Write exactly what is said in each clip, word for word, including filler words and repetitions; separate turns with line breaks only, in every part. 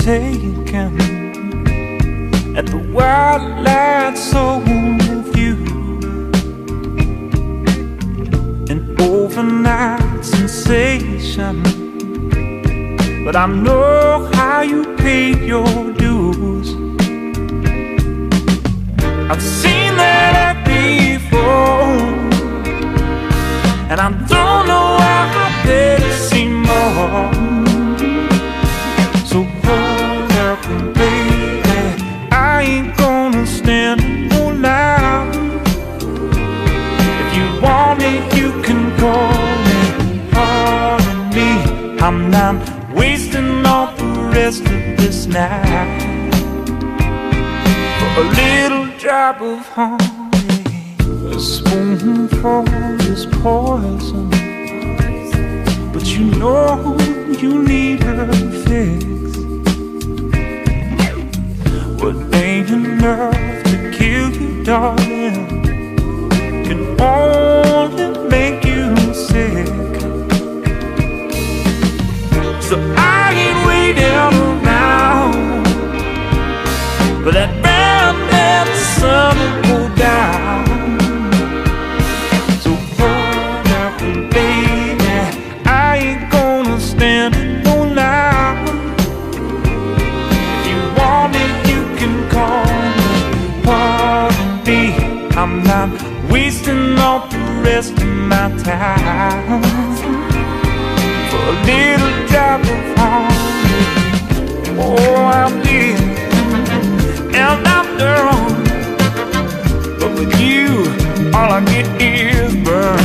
taken at the wildlight soul view, an overnight sensation. But I know how you paid your dues. I've seen that before, and I don't know why I did see more. So hold up, baby, I ain't gonna stand no lie. If you want me, you can call me. Pardon me, I'm not wasting all the rest of this night for a little drop of honey. A spoonful is poison, but you know you need a fix. What ain't enough to kill you, darling, can only make you sick. So I ain't waiting around for that bad, bad sun to go down. So hold up, baby, I ain't gonna stand no lie. If you want me, you can call me. Pardon me, I'm not wasting all the rest of my time for a little drop of honey. Oh, I'm dead and I'm done, but with you, all I get is burn.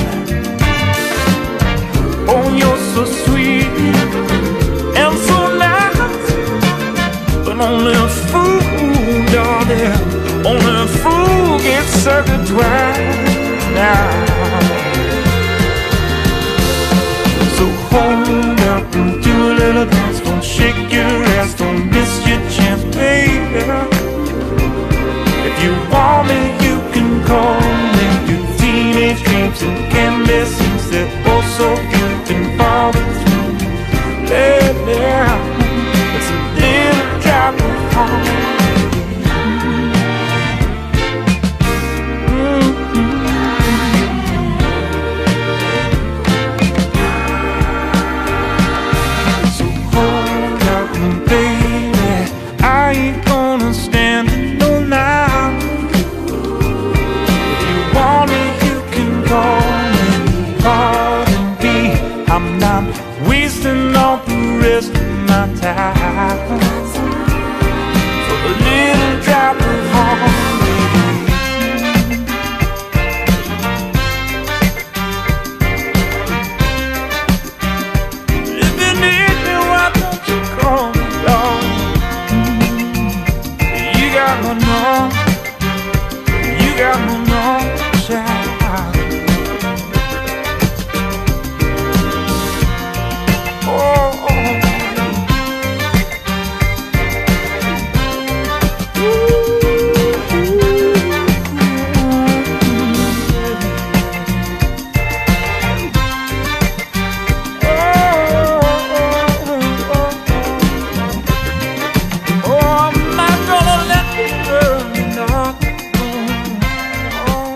Oh, you're so sweet and so nice, but only a fool, darling, only a fool gets suckered twice now. So hold up and do a little dance. Don't shake your ass, don't miss your chance, baby. If you want me, you can call me. Your teenage dreams and candy scenes, they're all so good and follow through. Lately, it's a little drop of honey. I'm not wasting all the rest of my time for a little drop of honey. If you need me, why don't you call me, darling? You got my number, you got my number, child.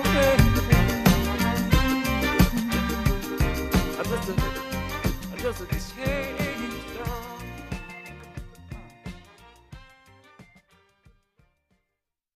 Just a